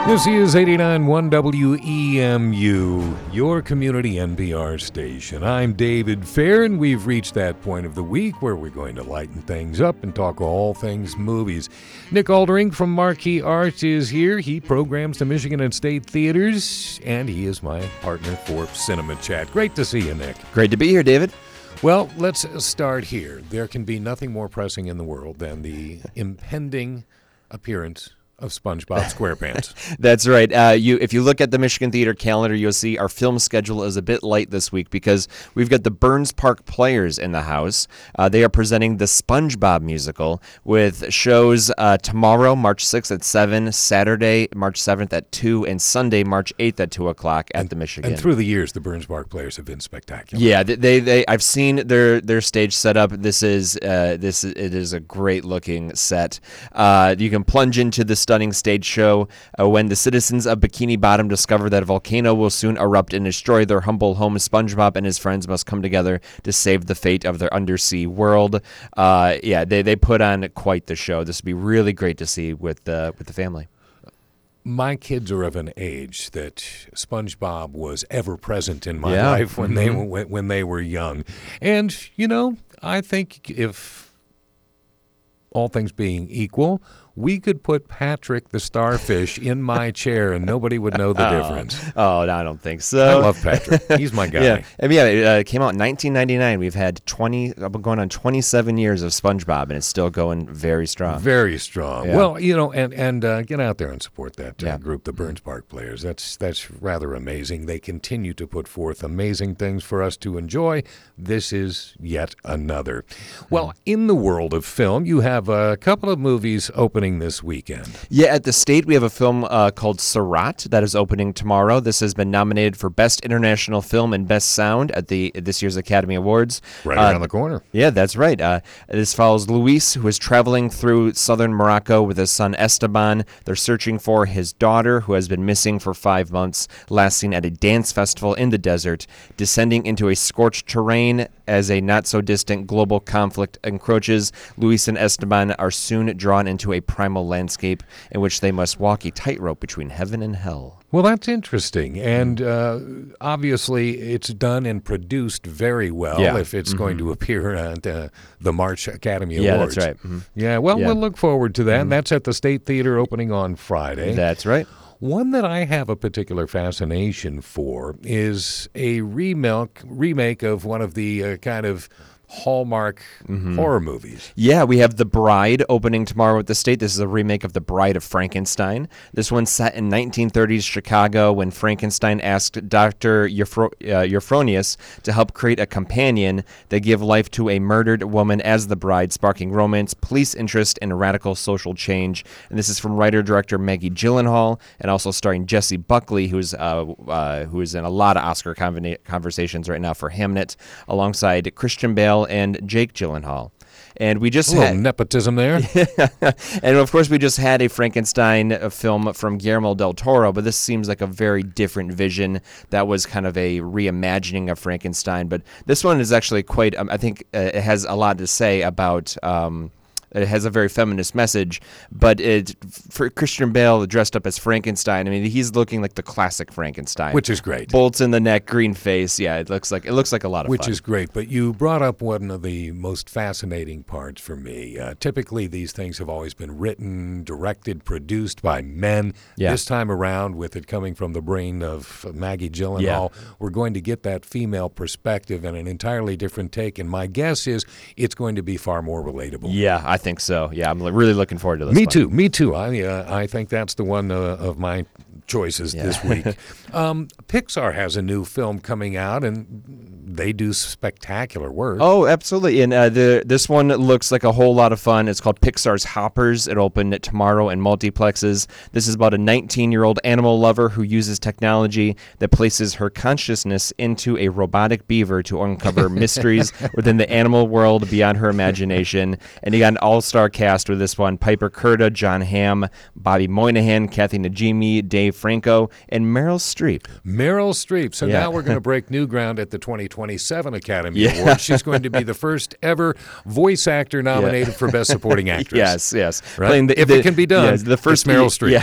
This is 89.1 WEMU, your community NPR station. I'm David Fair, and we've reached that point of the week where we're going to lighten things up and talk all things movies. Nick Aldering from Marquee Arts is here. He programs the Michigan and State Theaters, and he is my partner for Cinema Chat. Great to see you, Nick. Great to be here, David. Well, let's start here. There can be nothing more pressing in the world than the impending appearance of SpongeBob SquarePants. That's right. If you look at the Michigan Theater calendar, you'll see our film schedule is a bit light this week because we've got the Burns Park Players in the house. They are presenting the SpongeBob musical with shows tomorrow, March 6th at 7, Saturday, March 7th at 2, and Sunday, March 8th at 2 o'clock at the Michigan. And through the years, the Burns Park Players have been spectacular. Yeah, I've seen their stage setup. It is a great looking set. You can plunge into the stunning stage show when the citizens of Bikini Bottom discover that a volcano will soon erupt and destroy their humble home. SpongeBob and his friends must come together to save the fate of their undersea world. They put on quite the show. This would be really great to see with the family. My kids are of an age that SpongeBob was ever present in my life when they were young. And, I think if all things being equal, we could put Patrick the Starfish in my chair and nobody would know the difference. Oh, no, I don't think so. I love Patrick. He's my guy. It came out in 1999. We've had going on 27 years of SpongeBob, and it's still going very strong. Very strong. Yeah. Well, and get out there and support that group, the Burns Park Players. That's rather amazing. They continue to put forth amazing things for us to enjoy. This is yet another. Well, in the world of film, you have a couple of movies opening this weekend. Yeah, at the State, we have a film called Sarat that is opening tomorrow. This has been nominated for Best International Film and Best Sound at this year's Academy Awards. Right around the corner. Yeah, that's right. This follows Luis, who is traveling through southern Morocco with his son Esteban. They're searching for his daughter, who has been missing for 5 months, last seen at a dance festival in the desert, descending into a scorched terrain as a not-so-distant global conflict encroaches. Luis and Esteban are soon drawn into a primal landscape in which they must walk a tightrope between heaven and hell. Well, that's interesting, and obviously it's done and produced very well if it's going to appear at the March Academy Awards. Yeah, that's right. Mm-hmm. Yeah, well, we'll look forward to that. Mm-hmm. That's at the State Theater opening on Friday. That's right. One that I have a particular fascination for is a remake of one of the kind of Hallmark horror movies. Yeah, we have The Bride opening tomorrow at the State. This is a remake of The Bride of Frankenstein. This one's set in 1930s Chicago when Frankenstein asked Dr. Euphronius to help create a companion that give life to a murdered woman as the bride, sparking romance, police interest, and radical social change. And this is from writer-director Maggie Gyllenhaal, and also starring Jessie Buckley, who is in a lot of Oscar conversations right now for Hamnet, alongside Christian Bale and Jake Gyllenhaal. And we just had nepotism there. And of course, we just had a Frankenstein film from Guillermo del Toro, but this seems like a very different vision. That was kind of a reimagining of Frankenstein. But this one is actually quite, I think it has a lot to say about It has a very feminist message, but for Christian Bale dressed up as Frankenstein, I mean, he's looking like the classic Frankenstein, which is great. Bolts in the neck, green face. Yeah, it looks like a lot of fun. Which is great. But you brought up one of the most fascinating parts for me. Typically, these things have always been written, directed, produced by men. Yeah. This time around, with it coming from the brain of Maggie Gyllenhaal, we're going to get that female perspective and an entirely different take. And my guess is it's going to be far more relatable. Yeah, I think so. Yeah, I'm really looking forward to this. Me too. I think that's the one of my choices this week. Pixar has a new film coming out, and they do spectacular work. Oh, absolutely. And this one looks like a whole lot of fun. It's called Pixar's Hoppers. It opened tomorrow in multiplexes. This is about a 19-year-old animal lover who uses technology that places her consciousness into a robotic beaver to uncover mysteries within the animal world beyond her imagination. And you got an all-star cast with this one: Piper Curda, John Hamm, Bobby Moynihan, Kathy Najimy, Dave Franco, and Meryl Streep. So now we're going to break new ground at the 2020 27 Academy Awards. She's going to be the first ever voice actor nominated for Best Supporting Actress. Yes. Right? If it can be done, the first Meryl Streep.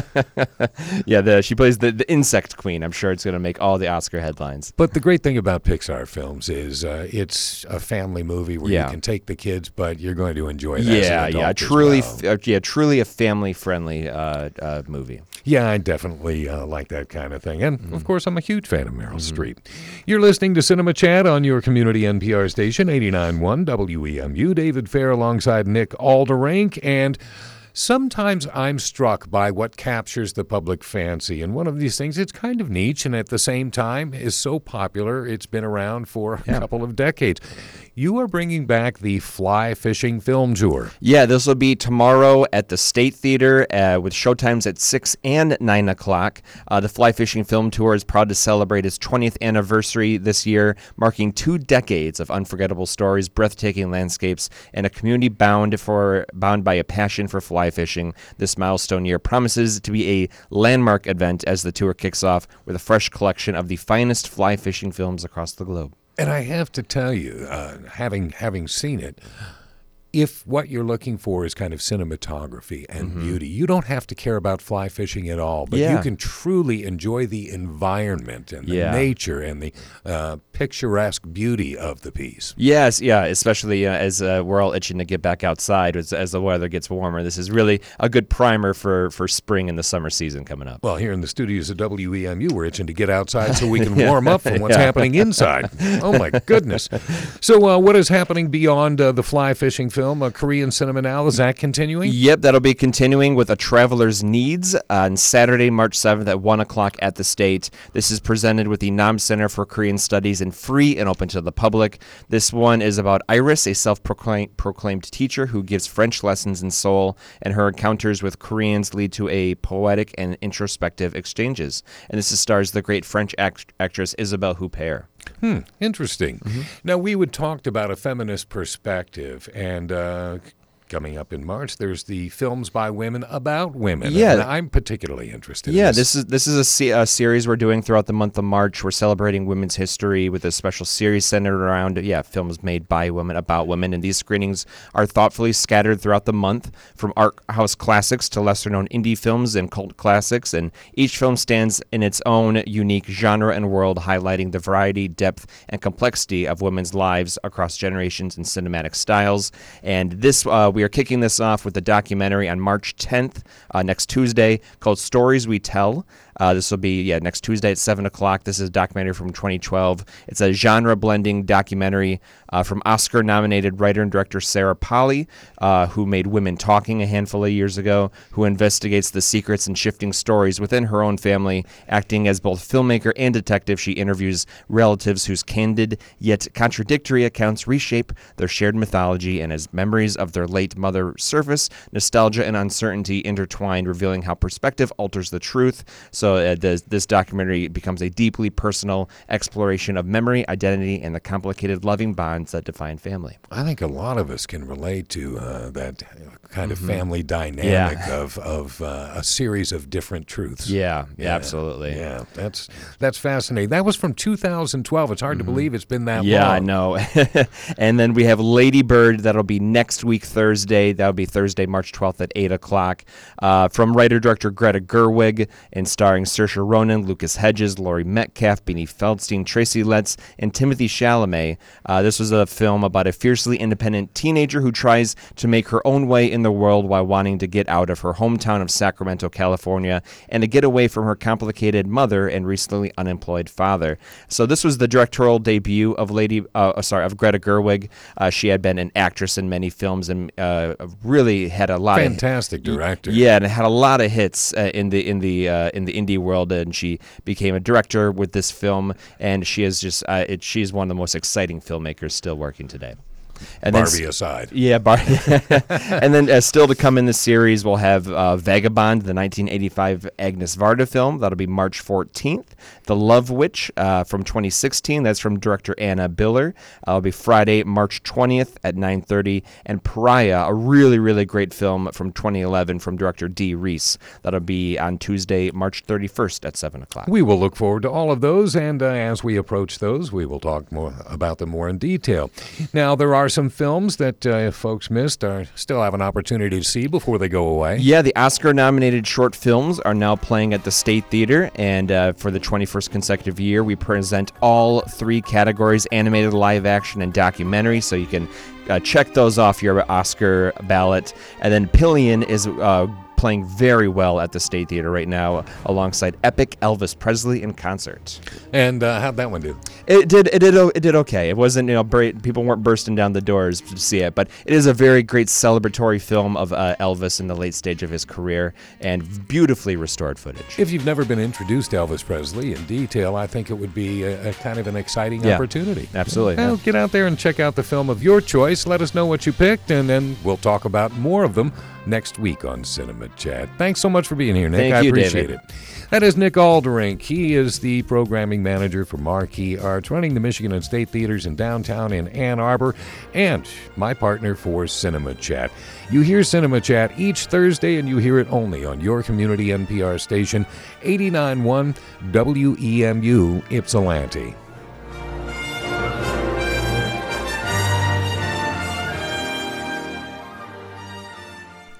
She plays the insect queen. I'm sure it's going to make all the Oscar headlines. But the great thing about Pixar films is it's a family movie where you can take the kids, but you're going to enjoy that as an adult truly a family-friendly movie. Yeah, I definitely like that kind of thing. And, of course, I'm a huge fan of Meryl Streep. You're listening to Cinema Chat on your community NPR station, 89.1 WEMU. David Fair alongside Nick Alderank. And sometimes I'm struck by what captures the public fancy. And one of these things, it's kind of niche and at the same time is so popular, it's been around for a couple of decades. You are bringing back the Fly Fishing Film Tour. Yeah, this will be tomorrow at the State Theater with showtimes at 6 and 9 o'clock. The Fly Fishing Film Tour is proud to celebrate its 20th anniversary this year, marking 2 decades of unforgettable stories, breathtaking landscapes, and a community bound by a passion for fly fishing. This milestone year promises to be a landmark event as the tour kicks off with a fresh collection of the finest fly fishing films across the globe. And I have to tell you, having seen it, if what you're looking for is kind of cinematography and beauty, you don't have to care about fly fishing at all, but you can truly enjoy the environment and the nature and the picturesque beauty of the piece. Yes, especially as we're all itching to get back outside as the weather gets warmer. This is really a good primer for spring and the summer season coming up. Well, here in the studios at WEMU, we're itching to get outside so we can warm up from what's happening inside. Oh, my goodness. So what is happening beyond the fly fishing film, Korean Cinema Now? Is that continuing? Yep, that'll be continuing with A Traveler's Needs on Saturday, March 7th at 1 o'clock at the State. This is presented with the Nam Center for Korean Studies and free and open to the public. This one is about Iris, a self-proclaimed teacher who gives French lessons in Seoul, and her encounters with Koreans lead to a poetic and introspective exchanges. And this stars the great French actress Isabelle Huppert. Interesting. Now, we would talked about a feminist perspective, and coming up in March, there's the films by women about women. Yeah, and I'm particularly interested. Yeah, in this. this is a series we're doing throughout the month of March. We're celebrating women's history with a special series centered around films made by women about women, and these screenings are thoughtfully scattered throughout the month, from art house classics to lesser-known indie films and cult classics. And each film stands in its own unique genre and world, highlighting the variety, depth, and complexity of women's lives across generations and cinematic styles. And this we are kicking this off with a documentary on March 10th, next Tuesday, called Stories We Tell. This will be next Tuesday at 7 o'clock. This is a documentary from 2012. It's a genre-blending documentary from Oscar-nominated writer and director Sarah Polley, who made Women Talking a handful of years ago, who investigates the secrets and shifting stories within her own family. Acting as both filmmaker and detective, she interviews relatives whose candid yet contradictory accounts reshape their shared mythology, and as memories of their late mother surface, nostalgia and uncertainty intertwined, revealing how perspective alters the truth. So this documentary becomes a deeply personal exploration of memory, identity, and the complicated loving bonds that define family. I think a lot of us can relate to that kind of family dynamic of a series of different truths. Yeah, absolutely. Yeah, that's fascinating. That was from 2012. It's hard to believe it's been that long. Yeah, I know. And then we have Lady Bird. That'll be next week, Thursday. That'll be Thursday, March 12th at 8 o'clock. From writer-director Greta Gerwig, and starring Saoirse Ronan, Lucas Hedges, Laurie Metcalf, Beanie Feldstein, Tracy Letts, and Timothy Chalamet. This was a film about a fiercely independent teenager who tries to make her own way in the world while wanting to get out of her hometown of Sacramento, California, and to get away from her complicated mother and recently unemployed father. So this was the directorial debut of of Greta Gerwig. She had been an actress in many films and really had a lot fantastic director. Yeah, and had a lot of hits in the indie world, and she became a director with this film, and she is just she's one of the most exciting filmmakers still working today. And Barbie aside. Yeah, and then still to come in the series, we'll have Vagabond, the 1985 Agnes Varda film. That'll be March 14th. The Love Witch from 2016. That's from director Anna Biller. It'll be Friday, March 20th at 9:30. And Pariah, a really, really great film from 2011 from director Dee Reese. That'll be on Tuesday, March 31st at 7 o'clock. We will look forward to all of those, and as we approach those, we will talk more about them more in detail. Now, there are some films that if folks missed still have an opportunity to see before they go away. Yeah, the Oscar-nominated short films are now playing at the State Theater, and for the 21st consecutive year, we present all three categories: animated, live action, and documentary, so you can check those off your Oscar ballot. And then Pillion is playing very well at the State Theater right now, alongside epic Elvis Presley in concert. And how'd that one do? It did okay. It wasn't, people weren't bursting down the doors to see it, but it is a very great celebratory film of Elvis in the late stage of his career, and beautifully restored footage. If you've never been introduced to Elvis Presley in detail, I think it would be a kind of an exciting opportunity. Absolutely. Well, get out there and check out the film of your choice. Let us know what you picked, and then we'll talk about more of them next week on Cinema Chat. Thanks so much for being here, Nick. Thank I you, appreciate David. it. That is Nick Alderink. He is the programming manager for Marquee Arts, running the Michigan and State Theaters in downtown in Ann Arbor, and my partner for Cinema Chat. You hear Cinema Chat each Thursday, and you hear it only on your community NPR station, 89.1 WEMU Ypsilanti.